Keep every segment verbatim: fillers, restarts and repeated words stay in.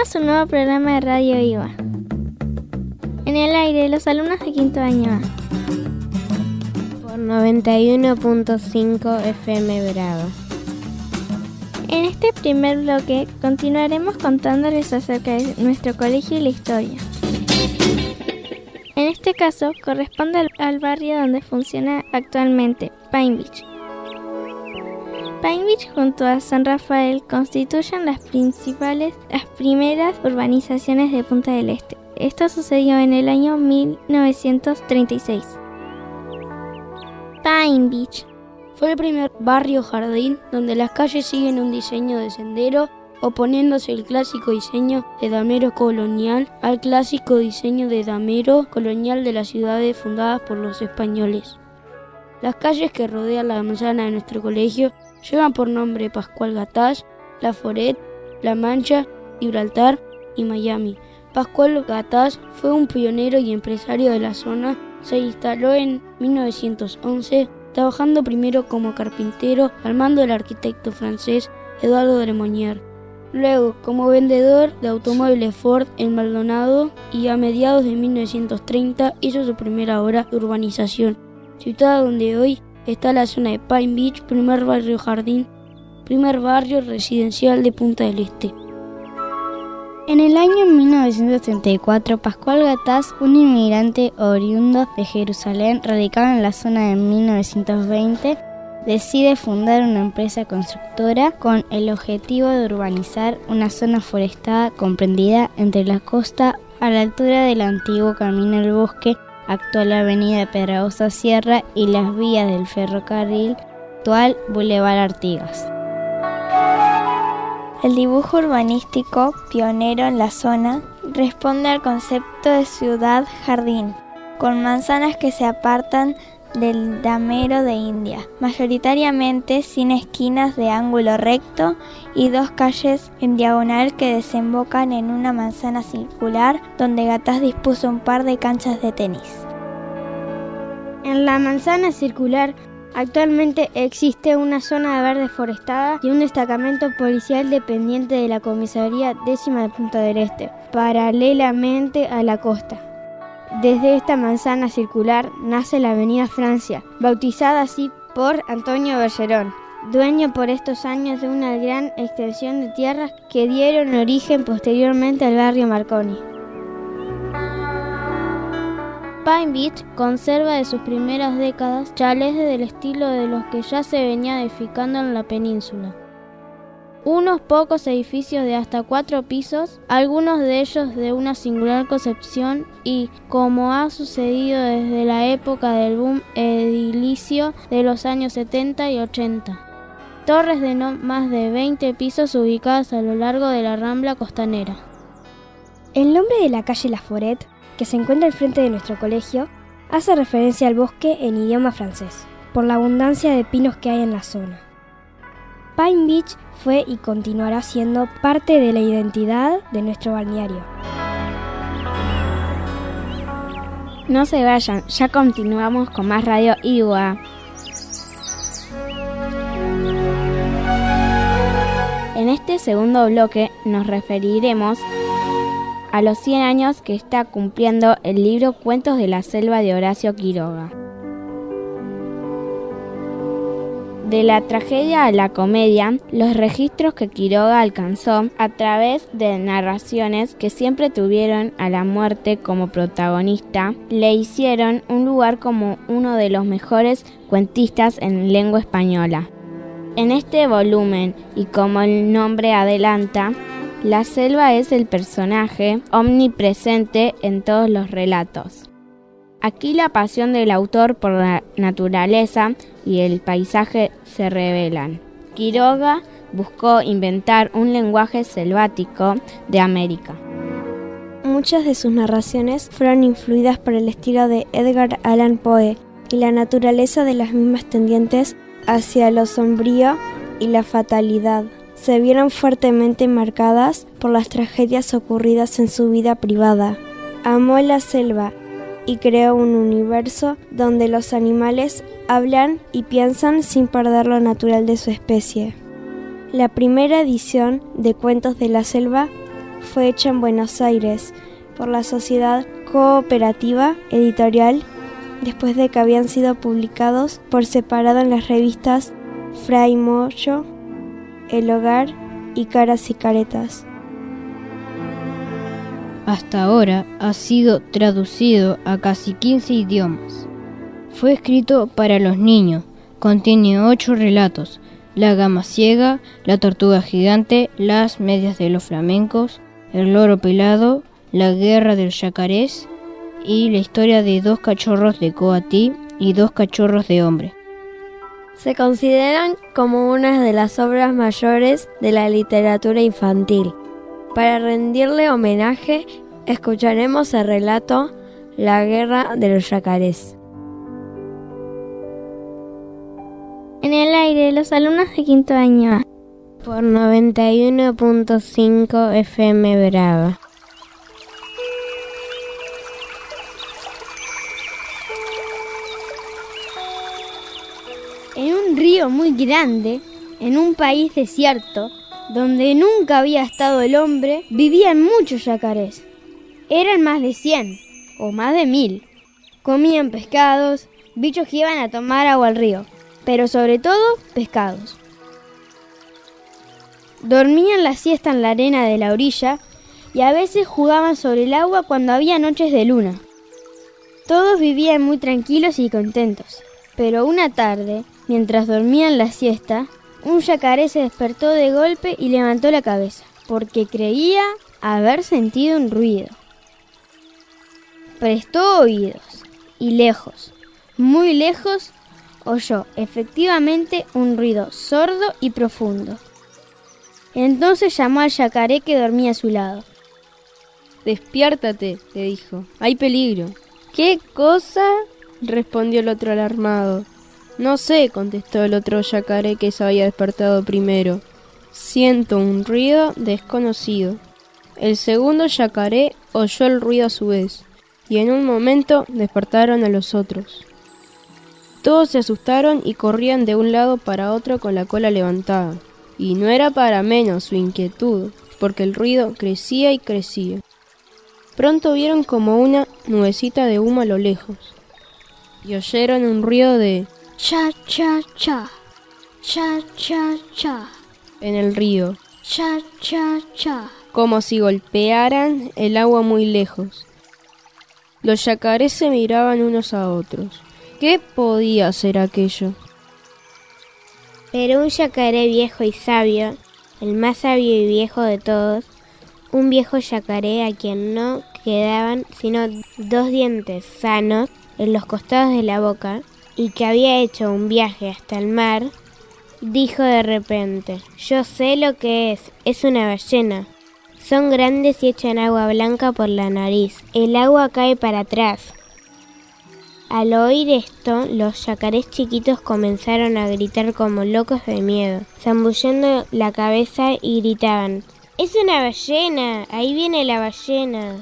Bienvenidos a un nuevo programa de Radio Iva. En el aire, los alumnos de quinto año A. Por noventa y uno punto cinco F M Bravo. En este primer bloque continuaremos contándoles acerca de nuestro colegio y la historia. En este caso, corresponde al, al barrio donde funciona actualmente, Pine Beach. Pine Beach junto a San Rafael constituyen las principales, las primeras urbanizaciones de Punta del Este. Esto sucedió en el año mil novecientos treinta y seis. Pine Beach fue el primer barrio jardín donde las calles siguen un diseño de sendero, oponiéndose el clásico diseño de damero colonial al clásico diseño de damero colonial de las ciudades fundadas por los españoles. Las calles que rodean la manzana de nuestro colegio llevan por nombre Pascual Gataz, La Foret, La Mancha, Gibraltar y Miami. Pascual Gataz fue un pionero y empresario de la zona. Se instaló en mil novecientos once, trabajando primero como carpintero al mando del arquitecto francés Eduardo de Monnier. Luego, como vendedor de automóviles Ford en Maldonado, y a mediados de mil novecientos treinta hizo su primera obra de urbanización, situada donde hoy está la zona de Pine Beach, primer barrio jardín, primer barrio residencial de Punta del Este. En el año mil novecientos treinta y cuatro, Pascual Gataz, un inmigrante oriundo de Jerusalén, radicado en la zona de mil novecientos veinte, decide fundar una empresa constructora con el objetivo de urbanizar una zona forestada comprendida entre la costa a la altura del antiguo Camino del Bosque, actual avenida Pedragosa Sierra, y las vías del ferrocarril, actual Boulevard Artigas. El dibujo urbanístico pionero en la zona responde al concepto de ciudad-jardín, con manzanas que se apartan del damero de India, mayoritariamente sin esquinas de ángulo recto y dos calles en diagonal que desembocan en una manzana circular donde Gataz dispuso un par de canchas de tenis. En la manzana circular actualmente existe una zona de verde forestada y un destacamento policial dependiente de la comisaría décima de Punta del Este, paralelamente a la costa. Desde esta manzana circular nace la avenida Francia, bautizada así por Antonio Bergeron, dueño por estos años de una gran extensión de tierras que dieron origen posteriormente al barrio Marconi. Pine Beach conserva de sus primeras décadas chalets del estilo de los que ya se venía edificando en la península. Unos pocos edificios de hasta cuatro pisos, algunos de ellos de una singular concepción y, como ha sucedido desde la época del boom edilicio de los años setenta y ochenta. Torres de no más de veinte pisos ubicadas a lo largo de la rambla costanera. El nombre de la calle La Foret, que se encuentra al frente de nuestro colegio, hace referencia al bosque en idioma francés, por la abundancia de pinos que hay en la zona. Pine Beach fue y continuará siendo parte de la identidad de nuestro balneario. No se vayan, ya continuamos con más Radio Iwa. En este segundo bloque nos referiremos a los cien años que está cumpliendo el libro Cuentos de la Selva de Horacio Quiroga. De la tragedia a la comedia, los registros que Quiroga alcanzó a través de narraciones que siempre tuvieron a la muerte como protagonista, le hicieron un lugar como uno de los mejores cuentistas en lengua española. En este volumen, y como el nombre adelanta, la selva es el personaje omnipresente en todos los relatos. Aquí la pasión del autor por la naturaleza y el paisaje se revelan. Quiroga buscó inventar un lenguaje selvático de América. Muchas de sus narraciones fueron influidas por el estilo de Edgar Allan Poe y la naturaleza de las mismas tendientes hacia lo sombrío y la fatalidad se vieron fuertemente marcadas por las tragedias ocurridas en su vida privada. Amó la selva y creó un universo donde los animales hablan y piensan sin perder lo natural de su especie. La primera edición de Cuentos de la Selva fue hecha en Buenos Aires por la Sociedad Cooperativa Editorial, después de que habían sido publicados por separado en las revistas Fray Moyo, El Hogar y Caras y Caretas. Hasta ahora ha sido traducido a casi quince idiomas. Fue escrito para los niños, contiene ocho relatos: La gama ciega, La tortuga gigante, Las medias de los flamencos, El loro pelado, La guerra del yacarés y la historia de dos cachorros de coatí y dos cachorros de hombre. Se consideran como una de las obras mayores de la literatura infantil. Para rendirle homenaje, escucharemos el relato La guerra de los yacarés. En el aire, los alumnos de quinto año. Por noventa y uno punto cinco F M Brava. En un río muy grande, en un país desierto, donde nunca había estado el hombre, vivían muchos yacarés. Eran más de cien, o más de mil. Comían pescados, bichos que iban a tomar agua al río, pero sobre todo pescados. Dormían la siesta en la arena de la orilla y a veces jugaban sobre el agua cuando había noches de luna. Todos vivían muy tranquilos y contentos, pero una tarde, mientras dormían la siesta, un yacaré se despertó de golpe y levantó la cabeza, porque creía haber sentido un ruido. Prestó oídos, y lejos, muy lejos, oyó efectivamente un ruido sordo y profundo. Entonces llamó al yacaré que dormía a su lado. «Despiértate», le dijo, «hay peligro». «¿Qué cosa?», respondió el otro alarmado. «No sé», contestó el otro yacaré que se había despertado primero. «Siento un ruido desconocido». El segundo yacaré oyó el ruido a su vez, y en un momento despertaron a los otros. Todos se asustaron y corrían de un lado para otro con la cola levantada. Y no era para menos su inquietud, porque el ruido crecía y crecía. Pronto vieron como una nubecita de humo a lo lejos, y oyeron un ruido de cha cha cha, cha cha cha, en el río, cha cha cha, como si golpearan el agua muy lejos. Los yacarés se miraban unos a otros. ¿Qué podía ser aquello? Pero un yacaré viejo y sabio, el más sabio y viejo de todos, un viejo yacaré a quien no quedaban sino dos dientes sanos en los costados de la boca y que había hecho un viaje hasta el mar, dijo de repente: «Yo sé lo que es, es una ballena. Son grandes y echan agua blanca por la nariz. El agua cae para atrás». Al oír esto, los yacarés chiquitos comenzaron a gritar como locos de miedo, zambullendo la cabeza y gritaban: «¡Es una ballena! ¡Ahí viene la ballena!».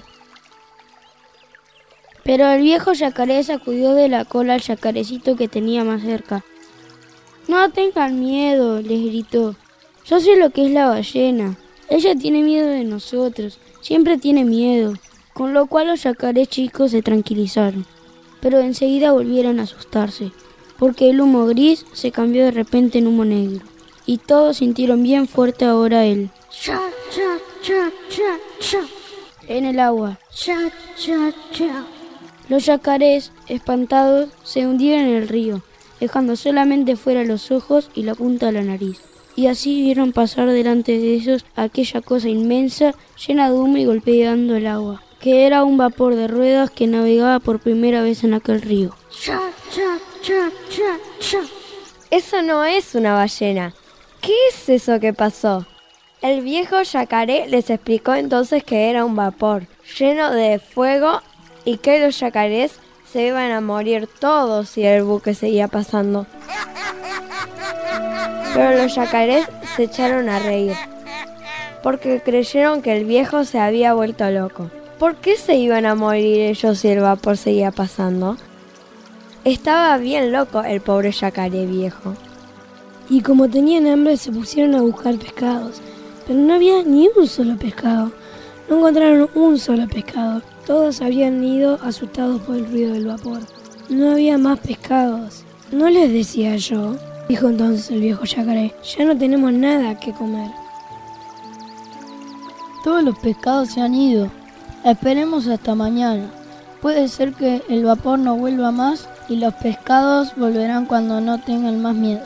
Pero el viejo yacaré sacudió de la cola al yacarecito que tenía más cerca. «No tengan miedo», les gritó. «Yo sé lo que es la ballena. Ella tiene miedo de nosotros, siempre tiene miedo». Con lo cual los yacarés chicos se tranquilizaron, pero enseguida volvieron a asustarse, porque el humo gris se cambió de repente en humo negro, y todos sintieron bien fuerte ahora el cha cha cha cha cha en el agua. Cha cha cha. Los yacarés, espantados, se hundieron en el río, dejando solamente fuera los ojos y la punta de la nariz. Y así vieron pasar delante de ellos aquella cosa inmensa, llena de humo y golpeando el agua, que era un vapor de ruedas que navegaba por primera vez en aquel río. Cha, cha, cha, cha, cha. Eso no es una ballena. ¿Qué es eso que pasó? El viejo yacaré les explicó entonces que era un vapor lleno de fuego y que los yacarés se iban a morir todos si el buque seguía pasando. Pero los yacarés se echaron a reír, porque creyeron que el viejo se había vuelto loco. ¿Por qué se iban a morir ellos si el vapor seguía pasando? Estaba bien loco el pobre yacaré viejo. Y como tenían hambre se pusieron a buscar pescados, pero no había ni un solo pescado. No encontraron un solo pescado. Todos habían ido asustados por el ruido del vapor. No había más pescados. ¿No les decía yo?, dijo entonces el viejo yacaré. Ya no tenemos nada que comer. Todos los pescados se han ido. Esperemos hasta mañana. Puede ser que el vapor no vuelva más y los pescados volverán cuando no tengan más miedo.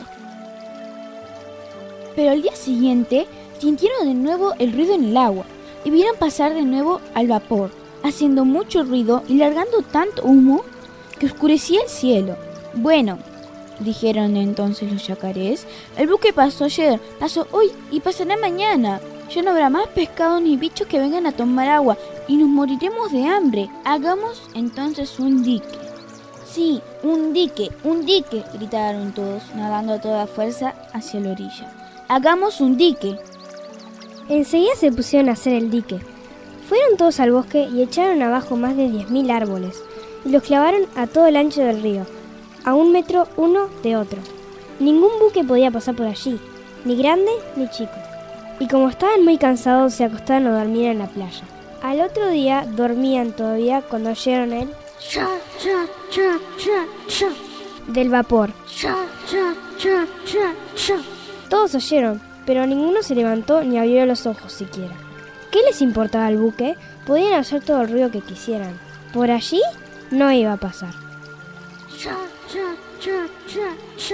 Pero al día siguiente sintieron de nuevo el ruido en el agua y vieron pasar de nuevo al vapor, haciendo mucho ruido y largando tanto humo que oscurecía el cielo. Bueno, dijeron entonces los yacarés, el buque pasó ayer, pasó hoy y pasará mañana. Ya no habrá más pescado ni bichos que vengan a tomar agua y nos moriremos de hambre. Hagamos entonces un dique. Sí, un dique, un dique, gritaron todos, nadando a toda fuerza hacia la orilla. Hagamos un dique. Enseguida se pusieron a hacer el dique. Fueron todos al bosque y echaron abajo más de diez mil árboles y los clavaron a todo el ancho del río, a un metro uno de otro. Ningún buque podía pasar por allí, ni grande ni chico. Y como estaban muy cansados, se acostaron a dormir en la playa. Al otro día dormían todavía cuando oyeron el cha, cha, cha, cha, cha del vapor. Cha, cha, cha, cha, cha. Todos oyeron, pero ninguno se levantó ni abrió los ojos siquiera. ¿Qué les importaba al buque? Podían hacer todo el ruido que quisieran. Por allí no iba a pasar. Cha, cha, cha, cha, cha.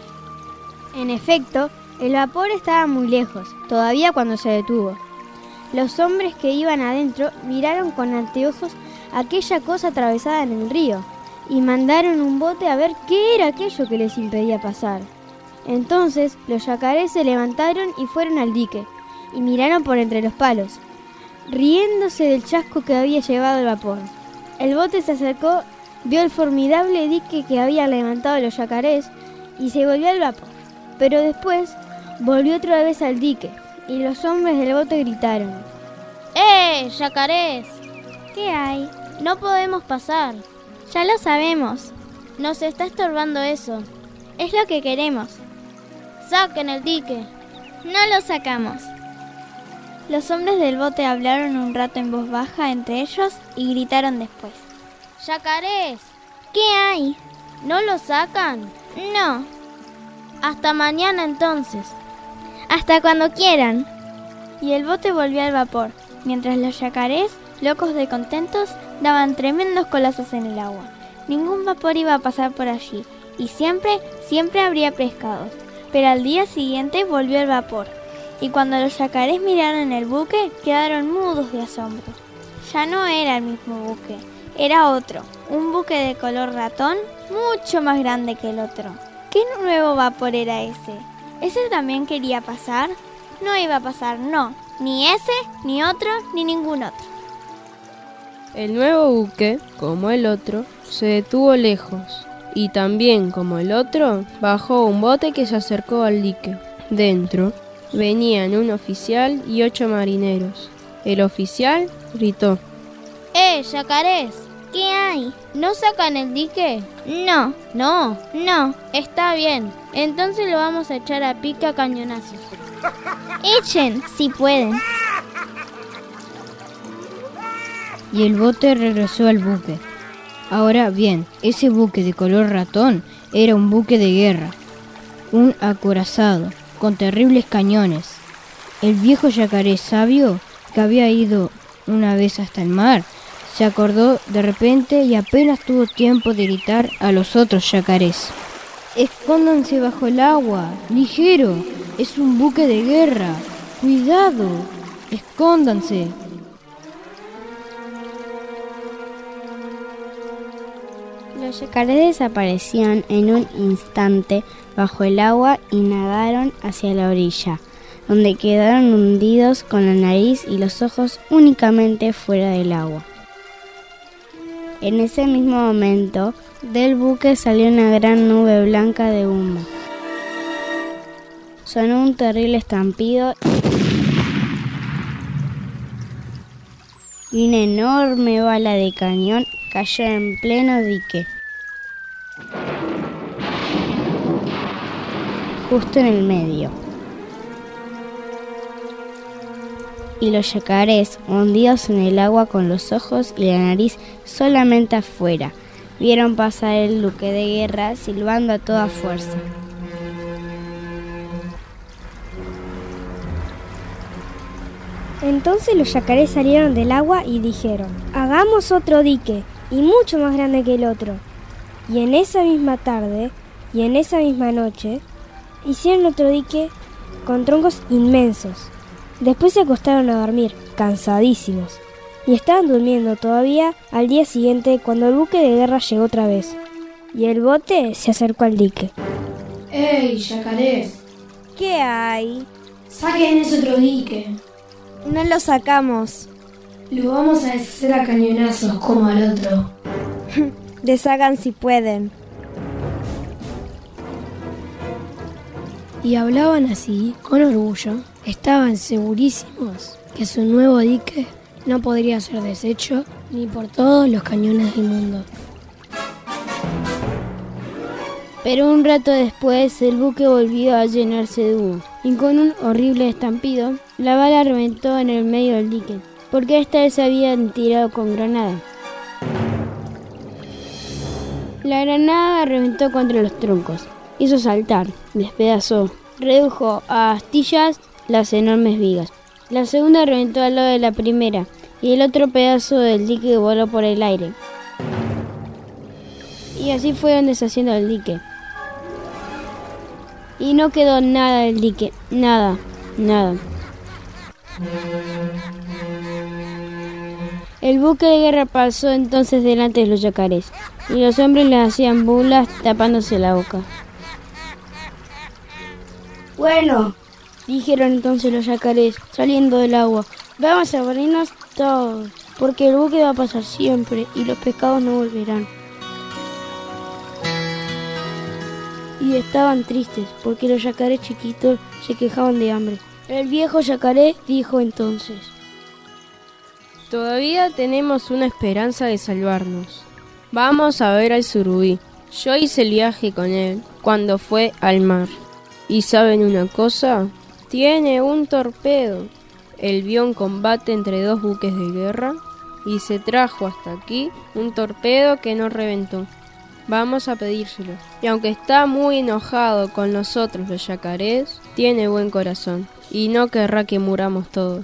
En efecto, el vapor estaba muy lejos, todavía cuando se detuvo. Los hombres que iban adentro miraron con anteojos aquella cosa atravesada en el río y mandaron un bote a ver qué era aquello que les impedía pasar. Entonces los yacarés se levantaron y fueron al dique y miraron por entre los palos, riéndose del chasco que había llevado el vapor. El bote se acercó, vio el formidable dique que habían levantado los yacarés y se volvió al vapor. Pero después volvió otra vez al dique y los hombres del bote gritaron: ¡Eh, yacarés! ¿Qué hay? No podemos pasar. Ya lo sabemos. Nos está estorbando eso. Es lo que queremos. ¡Saquen el dique! No lo sacamos. Los hombres del bote hablaron un rato en voz baja entre ellos y gritaron después: ¡Yacarés! ¿Qué hay? ¿No lo sacan? No. Hasta mañana entonces. Hasta cuando quieran. Y el bote volvió al vapor, mientras los yacarés, locos de contentos, daban tremendos colazos en el agua. Ningún vapor iba a pasar por allí, y siempre, siempre habría pescados. Pero al día siguiente volvió el vapor, y cuando los yacarés miraron el buque, quedaron mudos de asombro. Ya no era el mismo buque, era otro, un buque de color ratón, mucho más grande que el otro. ¿Qué nuevo vapor era ese? ¿Ese también quería pasar? No iba a pasar, no, ni ese, ni otro, ni ningún otro. El nuevo buque, como el otro, se detuvo lejos, y también como el otro, bajó un bote que se acercó al dique. Dentro venían un oficial y ocho marineros. El oficial gritó: ¡Eh, yacarés! ¿Qué hay? ¿No sacan el dique? No. No. No. Está bien, entonces lo vamos a echar a pique a cañonazos. Echen, si pueden. Y el bote regresó al buque. Ahora bien, ese buque de color ratón era un buque de guerra, un acorazado, con terribles cañones. El viejo yacaré sabio, que había ido una vez hasta el mar, se acordó de repente y apenas tuvo tiempo de gritar a los otros yacarés: ¡Escóndanse bajo el agua! ¡Ligero! ¡Es un buque de guerra! ¡Cuidado! ¡Escóndanse! Los yacarés desaparecieron en un instante bajo el agua y nadaron hacia la orilla, donde quedaron hundidos con la nariz y los ojos únicamente fuera del agua. En ese mismo momento, del buque salió una gran nube blanca de humo. Sonó un terrible estampido y una enorme bala de cañón cayó en pleno dique, justo en el medio. y los yacarés, hundidos en el agua con los ojos y la nariz solamente afuera, vieron pasar el buque de guerra silbando a toda fuerza. Entonces los yacarés salieron del agua y dijeron: hagamos otro dique, y mucho más grande que el otro. Y en esa misma tarde, y en esa misma noche, hicieron otro dique con troncos inmensos. Después se acostaron a dormir, cansadísimos, y estaban durmiendo todavía al día siguiente cuando el buque de guerra llegó otra vez, y el bote se acercó al dique. ¡Ey, yacarés! ¿Qué hay? ¡Saquen ese otro dique! No lo sacamos. Lo vamos a deshacer a cañonazos como al otro. Deshagan si pueden. Y hablaban así, con orgullo. Estaban segurísimos que su nuevo dique no podría ser deshecho ni por todos los cañones del mundo. Pero un rato después el buque volvió a llenarse de humo, y con un horrible estampido, la bala reventó en el medio del dique, porque esta vez habían tirado con granada. La granada reventó contra los troncos, hizo saltar, despedazó, redujo a astillas las enormes vigas. La segunda reventó al lado de la primera, y el otro pedazo del dique voló por el aire. Y así fueron deshaciendo el dique. Y no quedó nada del dique, nada, nada. El buque de guerra pasó entonces delante de los yacarés, y los hombres les hacían burlas tapándose la boca. Bueno, dijeron entonces los yacarés, saliendo del agua, vamos a morirnos todos, porque el buque va a pasar siempre y los pescados no volverán. Y estaban tristes, porque los yacarés chiquitos se quejaban de hambre. El viejo yacaré dijo entonces: todavía tenemos una esperanza de salvarnos. Vamos a ver al surubí. Yo hice el viaje con él cuando fue al mar. ¿Y saben una cosa? Tiene un torpedo. Él vio un combate entre dos buques de guerra y se trajo hasta aquí un torpedo que no reventó. Vamos a pedírselo. Y aunque está muy enojado con nosotros los yacarés, tiene buen corazón y no querrá que muramos todos.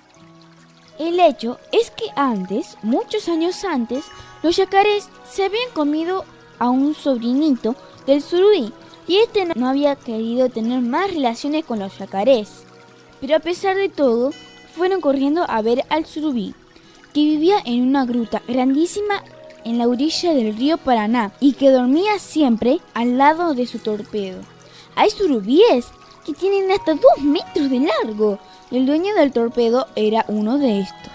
El hecho es que antes, muchos años antes, los yacarés se habían comido a un sobrinito del surubí y este no había querido tener más relaciones con los yacarés. Pero a pesar de todo, fueron corriendo a ver al surubí, que vivía en una gruta grandísima en la orilla del río Paraná y que dormía siempre al lado de su torpedo. Hay surubíes que tienen hasta dos metros de largo. El dueño del torpedo era uno de estos.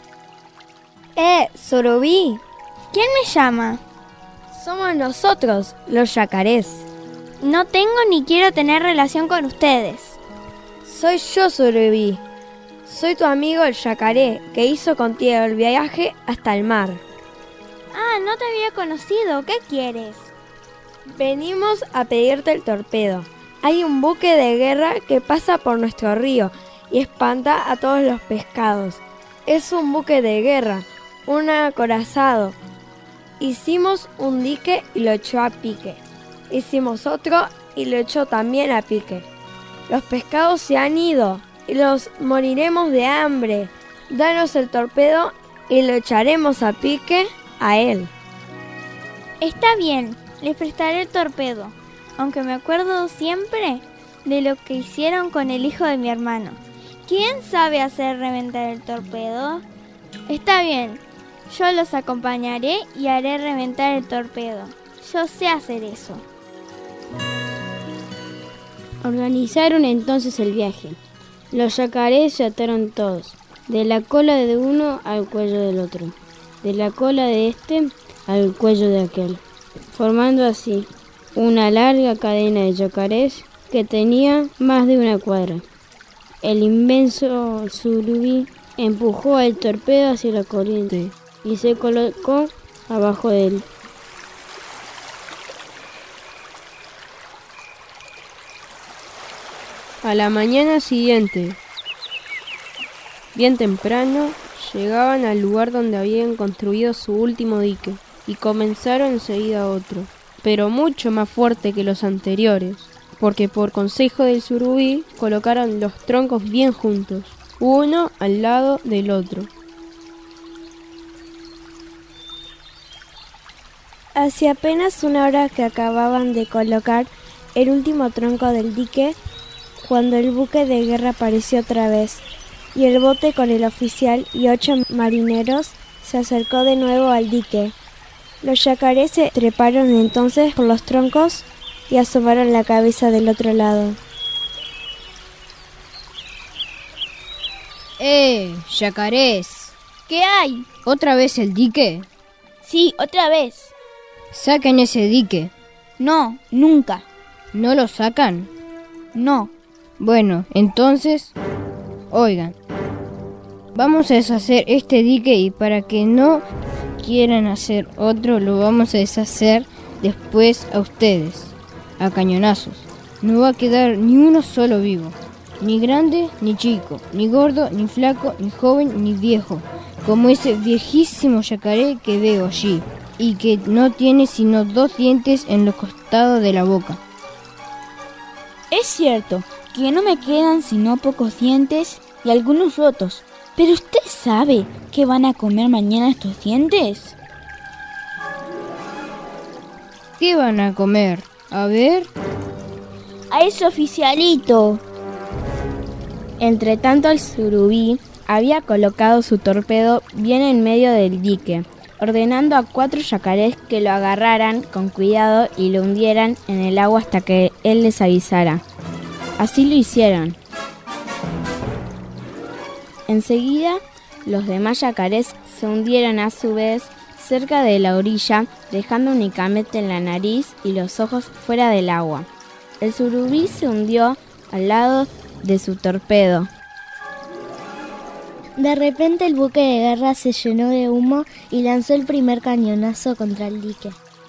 ¡Eh, surubí! ¿Quién me llama? Somos nosotros, los yacarés. No tengo ni quiero tener relación con ustedes. Soy yo, surubí. Soy tu amigo el yacaré, que hizo contigo el viaje hasta el mar. Ah, no te había conocido. ¿Qué quieres? Venimos a pedirte el torpedo. Hay un buque de guerra que pasa por nuestro río y espanta a todos los pescados. Es un buque de guerra, un acorazado. Hicimos un dique y lo echó a pique. Hicimos otro y lo echó también a pique. Los pescados se han ido y los moriremos de hambre. Danos el torpedo y lo echaremos a pique a él. Está bien, les prestaré el torpedo, aunque me acuerdo siempre de lo que hicieron con el hijo de mi hermano. ¿Quién sabe hacer reventar el torpedo? Está bien, yo los acompañaré y haré reventar el torpedo. Yo sé hacer eso. Organizaron entonces el viaje. Los yacarés se ataron todos, de la cola de uno al cuello del otro, de la cola de este al cuello de aquel, formando así una larga cadena de yacarés que tenía más de una cuadra. El inmenso surubí empujó el torpedo hacia la corriente y se colocó abajo de él. A la mañana siguiente, Bien temprano llegaban al lugar donde habían construido su último dique y comenzaron enseguida otro, pero mucho más fuerte que los anteriores, porque por consejo del surubí colocaron los troncos bien juntos, uno al lado del otro. Hacía apenas una hora que acababan de colocar el último tronco del dique, cuando el buque de guerra apareció otra vez, y el bote con el oficial y ocho marineros se acercó de nuevo al dique. Los yacarés se treparon entonces por los troncos y asomaron la cabeza del otro lado. ¡Eh, yacarés! ¿Qué hay? ¿Otra vez el dique? Sí, otra vez. ¡Saquen ese dique! No, nunca. ¿No lo sacan? No. Bueno, entonces, oigan, vamos a deshacer este dique y para que no quieran hacer otro, lo vamos a deshacer después a ustedes, a cañonazos. No va a quedar ni uno solo vivo, ni grande ni chico, ni gordo ni flaco, ni joven ni viejo, como ese viejísimo yacaré que veo allí, y que no tiene sino dos dientes en los costados de la boca. Es cierto que no me quedan sino pocos dientes y algunos rotos, pero ¿usted sabe qué van a comer mañana estos dientes? ¿Qué van a comer? A ver. A ese oficialito. Entretanto el surubí había colocado su torpedo bien en medio del dique, ordenando a cuatro yacarés que lo agarraran con cuidado y lo hundieran en el agua hasta que él les avisara. Así lo hicieron. Enseguida, los demás yacarés se hundieron a su vez cerca de la orilla, dejando únicamente la nariz y los ojos fuera del agua. El surubí se hundió al lado de su torpedo. De repente el buque de guerra se llenó de humo y lanzó el primer cañonazo contra el dique.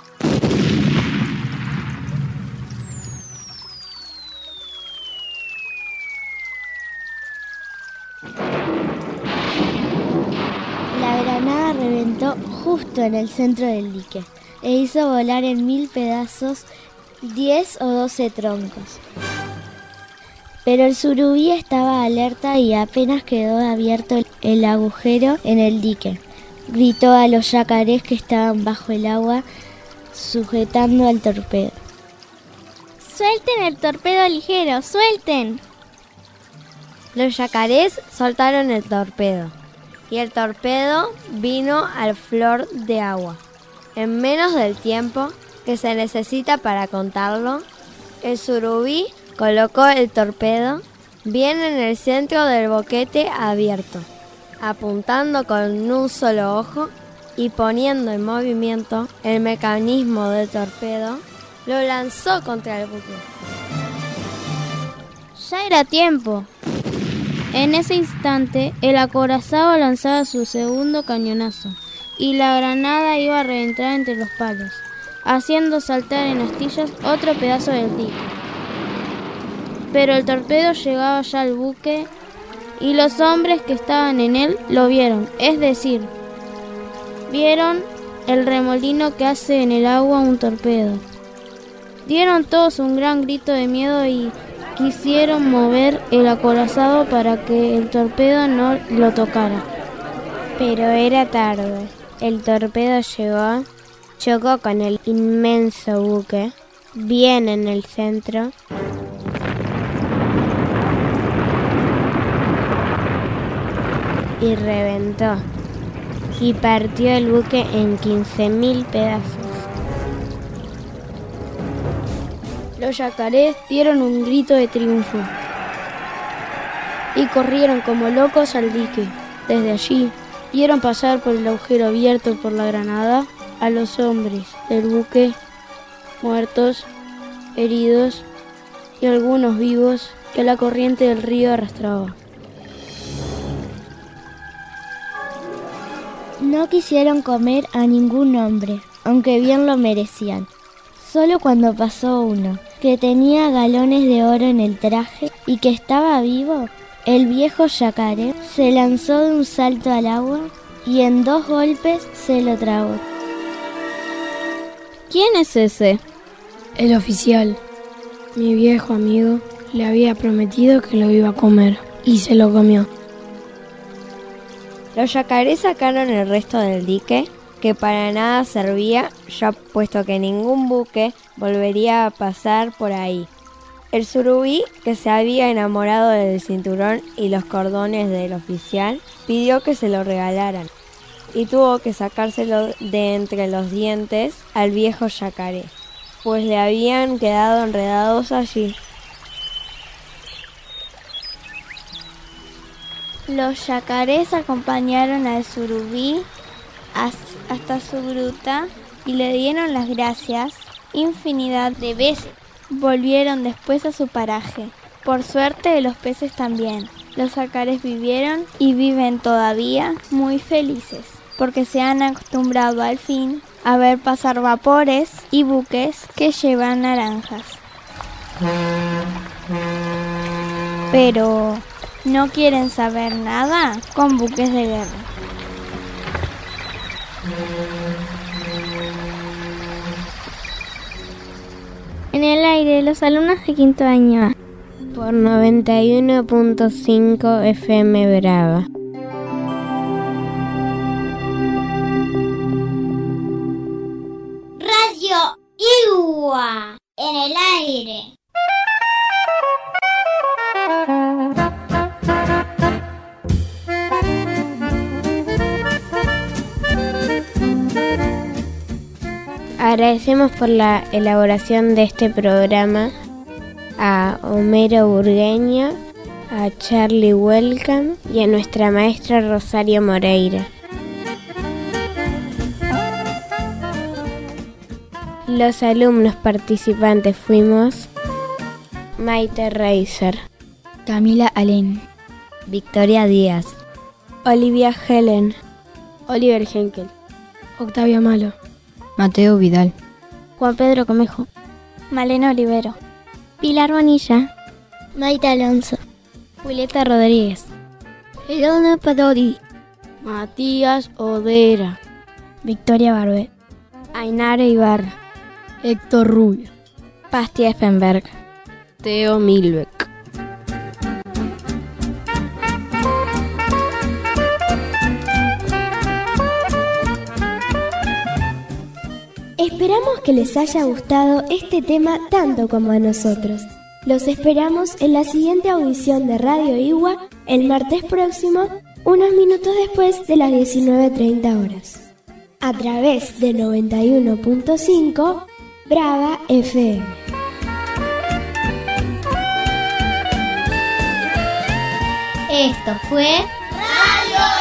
La granada reventó justo en el centro del dique e hizo volar en mil pedazos diez o doce troncos. Pero el surubí estaba alerta y apenas quedó abierto el agujero en el dique, gritó a los yacarés que estaban bajo el agua sujetando al torpedo. ¡Suelten el torpedo ligero! ¡Suelten! Los yacarés soltaron el torpedo y el torpedo vino al flor de agua. En menos del tiempo que se necesita para contarlo, el surubí colocó el torpedo bien en el centro del boquete abierto, apuntando con un solo ojo y poniendo en movimiento el mecanismo del torpedo, lo lanzó contra el buque. Ya era tiempo. En ese instante, el acorazado lanzaba su segundo cañonazo y la granada iba a reventar entre los palos, haciendo saltar en astillas otro pedazo del dique. Pero el torpedo llegaba ya al buque y los hombres que estaban en él lo vieron, es decir, vieron el remolino que hace en el agua un torpedo. Dieron todos un gran grito de miedo y quisieron mover el acorazado para que el torpedo no lo tocara. Pero era tarde. El torpedo llegó, chocó con el inmenso buque, bien en el centro, y reventó, y partió el buque en quince mil pedazos. Los yacarés dieron un grito de triunfo y corrieron como locos al dique. Desde allí vieron pasar por el agujero abierto por la granada a los hombres del buque, muertos, heridos y algunos vivos que la corriente del río arrastraba. No quisieron comer a ningún hombre, aunque bien lo merecían. Solo cuando pasó uno, que tenía galones de oro en el traje y que estaba vivo, El viejo yacaré se lanzó de un salto al agua y en dos golpes se lo tragó. ¿Quién es ese? El oficial. Mi viejo amigo le había prometido que lo iba a comer y se lo comió. Los yacarés sacaron el resto del dique, que para nada servía, ya puesto que ningún buque volvería a pasar por ahí. El surubí, que se había enamorado del cinturón y los cordones del oficial, pidió que se lo regalaran y tuvo que sacárselo de entre los dientes al viejo yacaré, pues le habían quedado enredados allí. Los yacarés acompañaron al surubí hasta su gruta y le dieron las gracias infinidad de veces. Volvieron después a su paraje. Por suerte los peces también. Los yacarés vivieron y viven todavía muy felices, porque se han acostumbrado al fin a ver pasar vapores y buques que llevan naranjas. Pero ¿no quieren saber nada con buques de guerra? En el aire, los alumnos de quinto año. Por noventa y uno punto cinco F M Brava. Radio Igua en el aire. Agradecemos por la elaboración de este programa a Homero Burgueño, a Charlie Welcome y a nuestra maestra Rosario Moreira. Los alumnos participantes fuimos Maite Reiser, Camila Alén, Victoria Díaz, Olivia Helen, Oliver Henkel, Octavio Malo, Mateo Vidal, Juan Pedro Comejo, Malena Olivero, Pilar Bonilla, Maite Alonso, Julieta Rodríguez, Elona Padori, Matías Odera, Victoria Barbet, Ainara Ibarra, Héctor Rubio, Pasti Effenberg, Teo Milbeck. Esperamos que les haya gustado este tema tanto como a nosotros. Los esperamos en la siguiente audición de Radio Igua el martes próximo, unos minutos después de las diecinueve treinta horas, a través de noventa y uno punto cinco Brava F M. Esto fue Radio